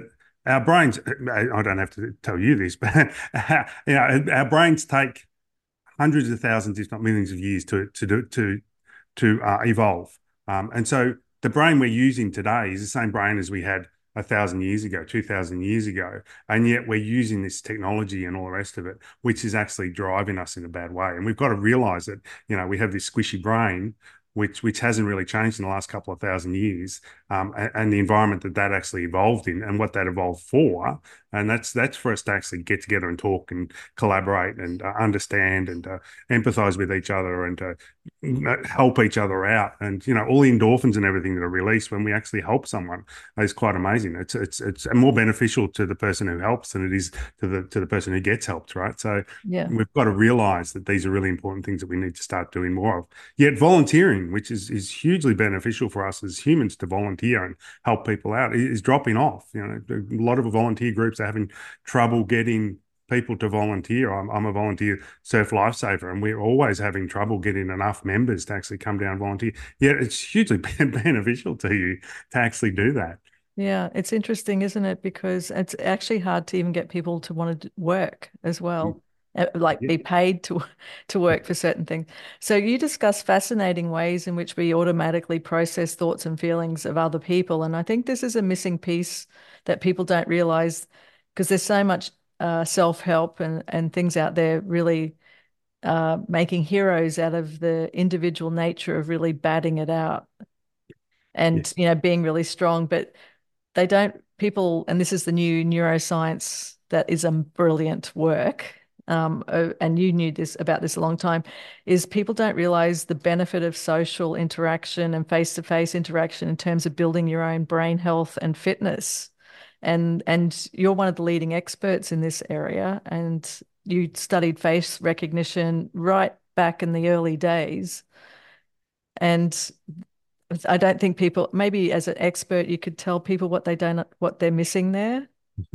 our brains, I don't have to tell you this, but you know, our brains take hundreds of thousands, if not millions of years to to do, to to uh, evolve. Um, and so the brain we're using today is the same brain as we had a thousand years ago, two thousand years ago, and yet we're using this technology and all the rest of it, which is actually driving us in a bad way. And we've got to realize that, you know, we have this squishy brain, which which hasn't really changed in the last couple of thousand years, um, and, and the environment that that actually evolved in, and what that evolved for, and that's that's for us to actually get together and talk and collaborate and uh, understand and uh, empathize with each other and uh, help each other out. And you know, all the endorphins and everything that are released when we actually help someone is quite amazing. It's it's it's more beneficial to the person who helps than it is to the to the person who gets helped, right? So Yeah. we've got to realize that these are really important things that we need to start doing more of. Yet volunteering, which is is hugely beneficial for us as humans to volunteer and help people out, is dropping off. You know, a lot of volunteer groups are having trouble getting people to volunteer. I'm, I'm a volunteer surf lifesaver, and we're always having trouble getting enough members to actually come down and volunteer. Yet it's hugely beneficial to you to actually do that. Yeah, it's interesting, isn't it? Because it's actually hard to even get people to want to work as well, uh, like Yeah. be paid to to work for certain things. So you discuss fascinating ways in which we automatically process thoughts and feelings of other people, and I think this is a missing piece that people don't realize because there's so much uh, self-help and and things out there really uh, making heroes out of the individual nature of really batting it out and Yes. you know being really strong, but they don't people, and this is the new neuroscience that is a brilliant work. Um, uh, and you knew this about this a long time, is people don't realize the benefit of social interaction and face-to-face interaction in terms of building your own brain health and fitness. And and you're one of the leading experts in this area, and you studied face recognition right back in the early days. And I don't think people, maybe as an expert, you could tell people what they don't, what they're missing there.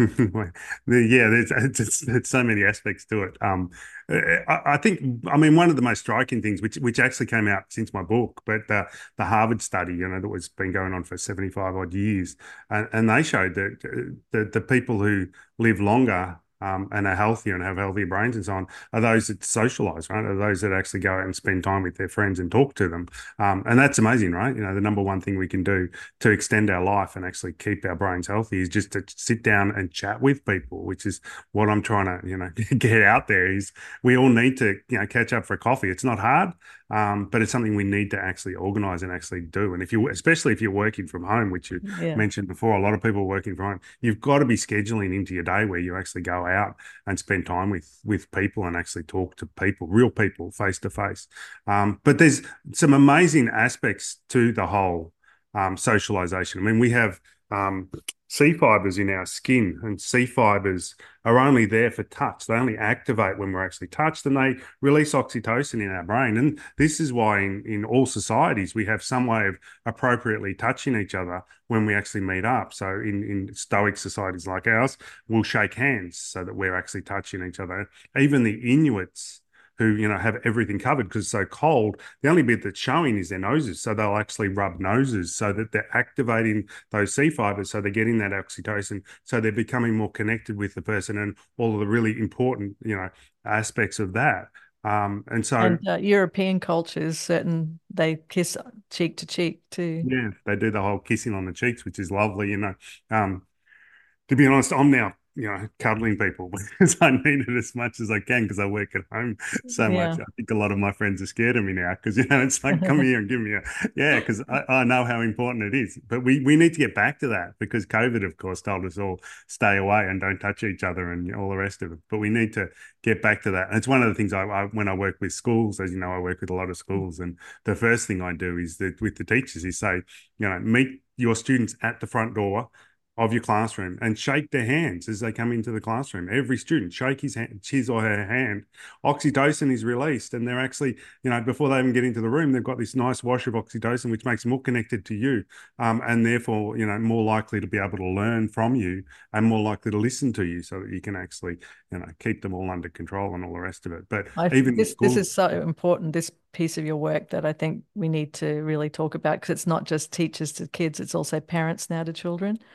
Yeah, there's it's, it's so many aspects to it. Um, I, I think, I mean, one of the most striking things, which which actually came out since my book, but the the Harvard study, you know, that was been going on for seventy-five odd years, and, and they showed that uh, the the people who live longer. Um, and are healthier and have healthier brains and so on, are those that socialize, right? Are those that actually go out and spend time with their friends and talk to them. Um, and that's amazing, right? You know, the number one thing we can do to extend our life and actually keep our brains healthy is just to sit down and chat with people, which is what I'm trying to, you know, get out there. Is we all need to, you know, catch up for coffee. It's not hard, um, but it's something we need to actually organize and actually do. And if you, especially if you're working from home, which you Yeah. mentioned before, a lot of people are working from home, you've got to be scheduling into your day where you actually go out and spend time with with people and actually talk to people, real people, face to face. Um, but there's some amazing aspects to the whole um, socialization. I mean, we have um, C fibers in our skin, and C fibers are only there for touch. They only activate when we're actually touched, and they release oxytocin in our brain. And this is why, in, in all societies, we have some way of appropriately touching each other when we actually meet up. So, in, in Stoic societies like ours, we'll shake hands so that we're actually touching each other. Even the Inuits, who you know have everything covered because it's so cold, the only bit that's showing is their noses. So they'll actually rub noses so that they're activating those C fibers, so they're getting that oxytocin, so they're becoming more connected with the person and all of the really important, you know, aspects of that. Um, and so And uh, European cultures, certain they kiss cheek to cheek too. yeah, they do the whole kissing on the cheeks, which is lovely, you know. Um, to be honest, I'm now, you know, cuddling people because I need it as much as I can because I work at home so much. Yeah. I think a lot of my friends are scared of me now because, you know, it's like, come here and give me a, yeah, because I, I know how important it is. But we, we need to get back to that because COVID, of course, told us all stay away and don't touch each other and all the rest of it. But we need to get back to that. And it's one of the things I, I when I work with schools, as you know, I work with a lot of schools. And the first thing I do is that with the teachers is say, you know, meet your students at the front door of your classroom and shake their hands as they come into the classroom. Every student shake his hand, his or her hand. Oxytocin is released, and they're actually, you know, before they even get into the room, they've got this nice wash of oxytocin, which makes them more connected to you, um, and therefore, you know, more likely to be able to learn from you and more likely to listen to you, so that you can actually, you know, keep them all under control and all the rest of it. But I even in this this schools, is so important, this piece of your work that I think we need to really talk about because it's not just teachers to kids, it's also parents now to children.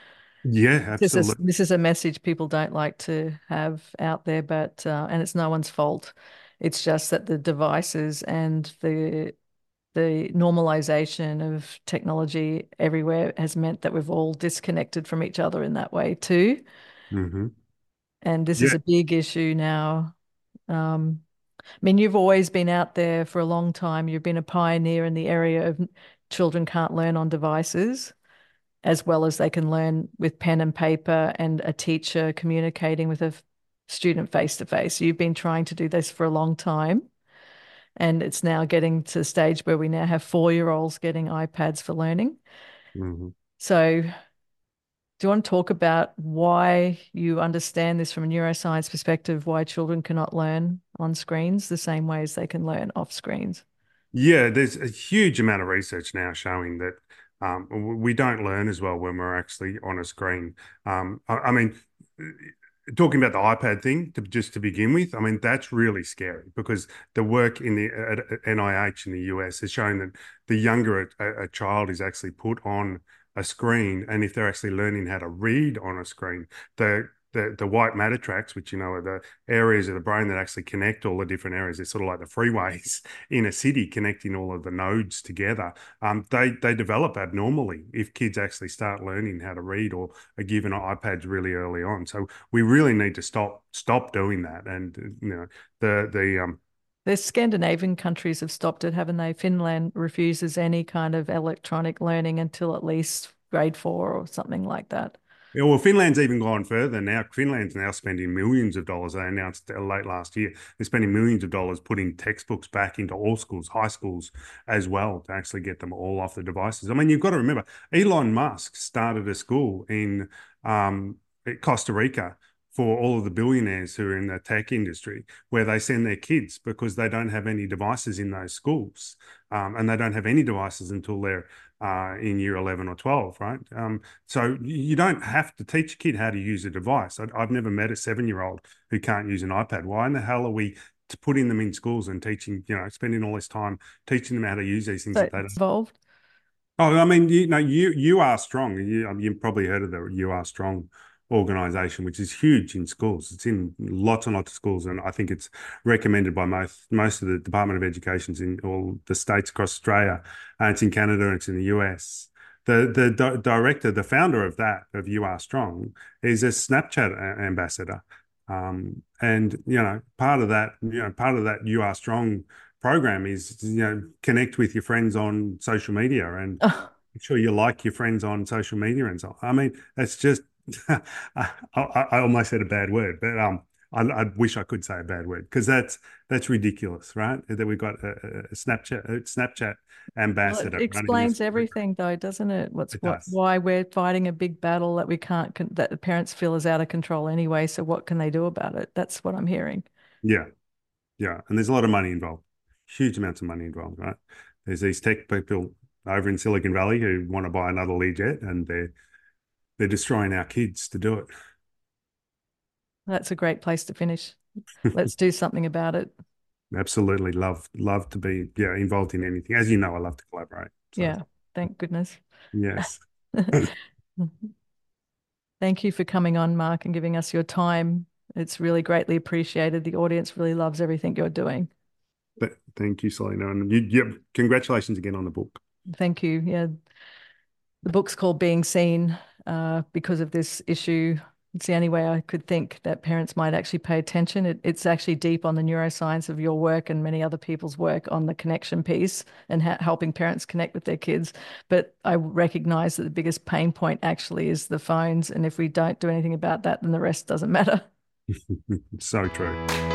Yeah, This is absolutely. this is a message people don't like to have out there, but uh, and it's no one's fault. It's just that the devices and the the normalization of technology everywhere has meant that we've all disconnected from each other in that way too. Hmm. And this is Yeah. a big issue now. Um, I mean, you've always been out there for a long time. You've been a pioneer in the area of children can't learn on devices as well as they can learn with pen and paper and a teacher communicating with a student face to face. You've been trying to do this for a long time. And it's now getting to the stage where we now have four year olds getting iPads for learning. Hmm. So, do you want to talk about why you understand this from a neuroscience perspective, why children cannot learn on screens the same way as they can learn off screens? Yeah, there's a huge amount of research now showing that um, w- we don't learn as well when we're actually on a screen. Um, I, I mean, talking about the iPad thing, to, just to begin with, I mean, that's really scary because the work in the at N I H in the U S has shown that the younger a, a child is actually put on a screen, and if they're actually learning how to read on a screen, the the, the white matter tracks, which you know are the areas of the brain that actually connect all the different areas. It's sort of like the freeways in a city connecting all of the nodes together. Um, they they develop abnormally if kids actually start learning how to read or are given iPads really early on. So we really need to stop stop doing that. And you know the the um The Scandinavian countries have stopped it, haven't they? Finland refuses any kind of electronic learning until at least grade four or something like that. Yeah, well, Finland's even gone further now. Finland's now spending millions of dollars. They announced late last year they're spending millions of dollars putting textbooks back into all schools, high schools as well, to actually get them all off the devices. I mean, you've got to remember, Elon Musk started a school in um, Costa Rica for all of the billionaires who are in the tech industry, where they send their kids because they don't have any devices in those schools, um, and they don't have any devices until they're uh, in year eleven or twelve, right? Um, so you don't have to teach a kid how to use a device. I, I've never met a seven-year-old who can't use an iPad. Why in the hell are we putting them in schools and teaching, you know, spending all this time teaching them how to use these things So that they don't? it's evolved. Oh, I mean, you know, you you are strong. You um, you've probably heard of the You Are Strong organization, which is huge in schools. It's in lots and lots of schools, and I think it's recommended by most most of the Department of Educations in all the states across Australia. And it's in Canada and it's in the U S. The the di director, the founder of that of You Are Strong, is a Snapchat a- ambassador, um, and you know, part of that, you know, part of that You Are Strong program is, you know, connect with your friends on social media and Oh, make sure you like your friends on social media and so on. I mean, it's just I, I, I almost said a bad word, but um I, I wish I could say a bad word because that's that's ridiculous, right? That we've got a, a Snapchat a Snapchat well, it ambassador running this explains program. everything, though, doesn't it? What's It what, does. why we're fighting a big battle that we can't, that the parents feel is out of control anyway. So what can they do about it? That's what I'm hearing. Yeah, yeah. And there's a lot of money involved. Huge amounts of money involved, right? There's these tech people over in Silicon Valley who want to buy another Learjet and they're they're destroying our kids to do That's a great place to finish. it. Let's do something about it. Absolutely love love to be, yeah, involved in anything. As you know, I love to collaborate. So Yeah, thank goodness. yes. Thank you for coming on, Mark, and giving us your time. It's really greatly appreciated. The audience really loves everything you're doing. But thank you, Selena. And you, yeah, congratulations again on the book. Thank you. Yeah, the book's called Being Seen uh, because of this issue. It's the only way I could think that parents might actually pay attention. It, it's actually deep on the neuroscience of your work and many other people's work on the connection piece and ha helping parents connect with their kids. But I recognize that the biggest pain point actually is the phones. And if we don't do anything about that, then the rest doesn't matter. So true.